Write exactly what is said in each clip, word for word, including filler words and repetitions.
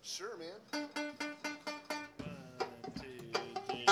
Sure, man. One, two, three.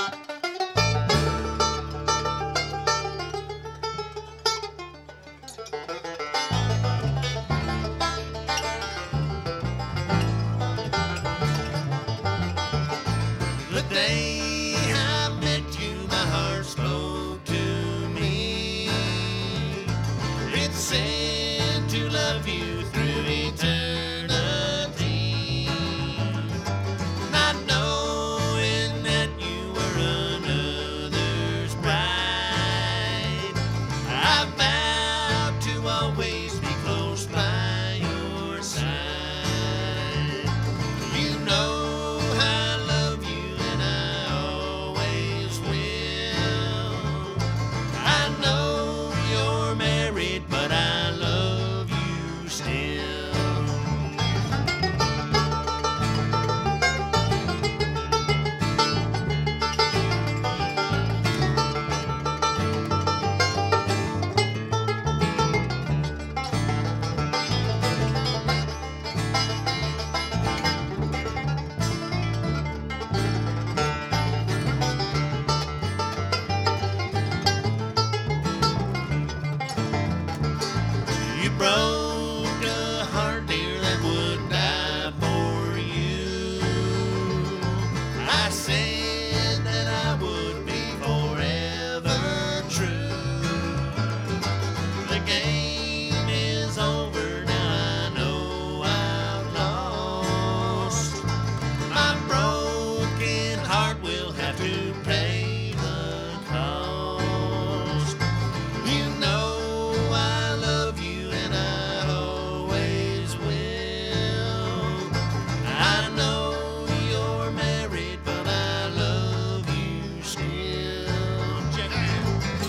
The day I met you, my heart spoke to me. It said to love you through eternity. Not knowing that you were another's bride, I vowed to always be close by your side. You know I love you and I always will. I know you're married, but I love you still. You broke a heart, dear, that would die for you. I said that I would be forever true. The game is over now, I know I've lost. My broken heart will have to pay the cost. You know I love you and I always will. I know you're married, but I love you still. Check it out.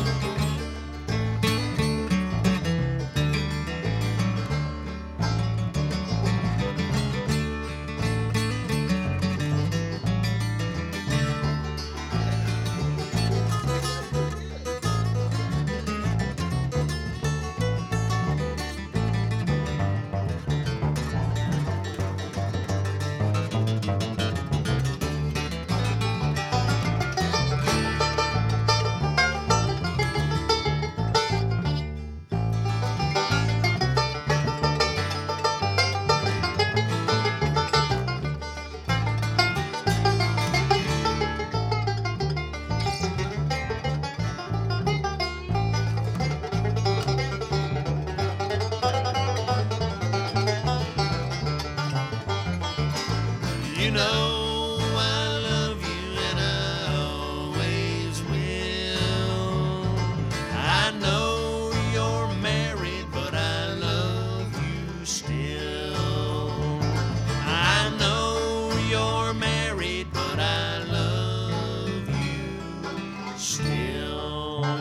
You know I love you and I always will. I know you're married, but I love you still. I know you're married, but I love you still.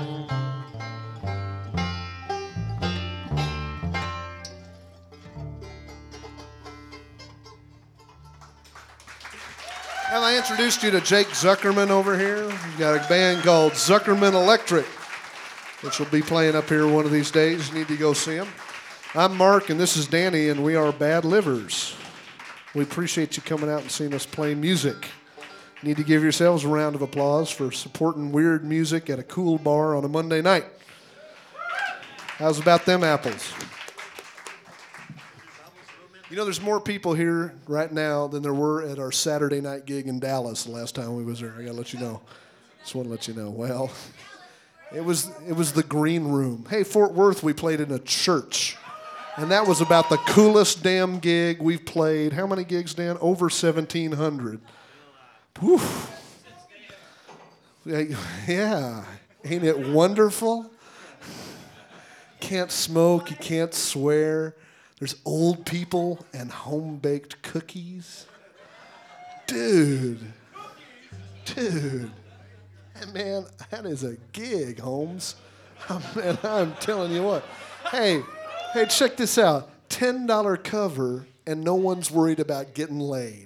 Have I introduced you to Jake Zuckerman over here? He's got a band called Zuckerman Electric, which will be playing up here one of these days. You need to go see them. I'm Mark, and this is Danny, and we are Bad Livers. We appreciate you coming out and seeing us play music. You need to give yourselves a round of applause for supporting weird music at a cool bar on a Monday night. How's about them apples? You know, there's more people here right now than there were at our Saturday night gig in Dallas the last time we was there. I gotta let you know. Just want to let you know. Well, it was it was the green room. Hey, Fort Worth, we played in a church, and that was about the coolest damn gig we've played. How many gigs, Dan? Over seventeen hundred. Whew. Yeah, ain't it wonderful? Can't smoke, you can't swear. There's old people and home-baked cookies. Dude. Dude. Man, that is a gig, Holmes. Oh, man, I'm telling you what. Hey, hey, check this out. ten dollar cover, and no one's worried about getting laid.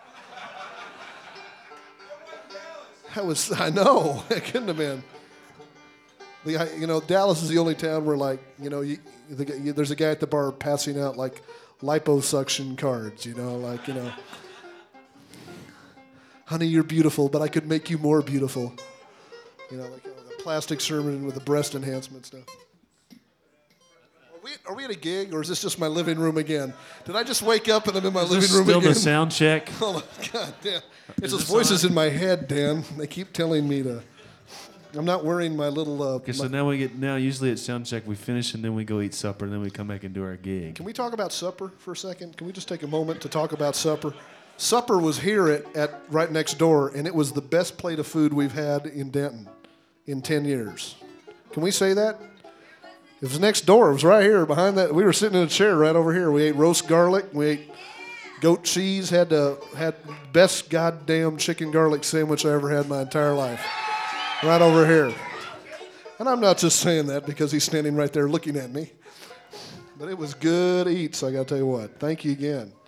That was, I know, it couldn't have been. The, you know, Dallas is the only town where, like, you know, you, the, you, there's a guy at the bar passing out, like, liposuction cards, you know, like, you know. honey, you're beautiful, but I could make you more beautiful. You know, like uh, the plastic surgeon with the breast enhancement stuff. Are we, are we at a gig, or is this just my living room again? Did I just wake up and I'm in my Is living this room still again? the sound check? Oh, my God, damn. It's Is those this voices on? in my head, Dan. They keep telling me to... I'm not wearing my little... Uh, Okay, so my- now we get now usually at sound check we finish and then we go eat supper and then we come back and do our gig. Can we talk about supper for a second? Can we just take a moment to talk about supper? Supper was here at, at right next door, and it was the best plate of food we've had in Denton in ten years. Can we say that? It was next door. It was right here behind that. We were sitting in a chair right over here. We ate roast garlic. We ate goat cheese. Had the had best goddamn chicken garlic sandwich I ever had in my entire life. Right over here. And I'm not just saying that because he's standing right there looking at me. But it was good eats, I got to tell you what. Thank you again.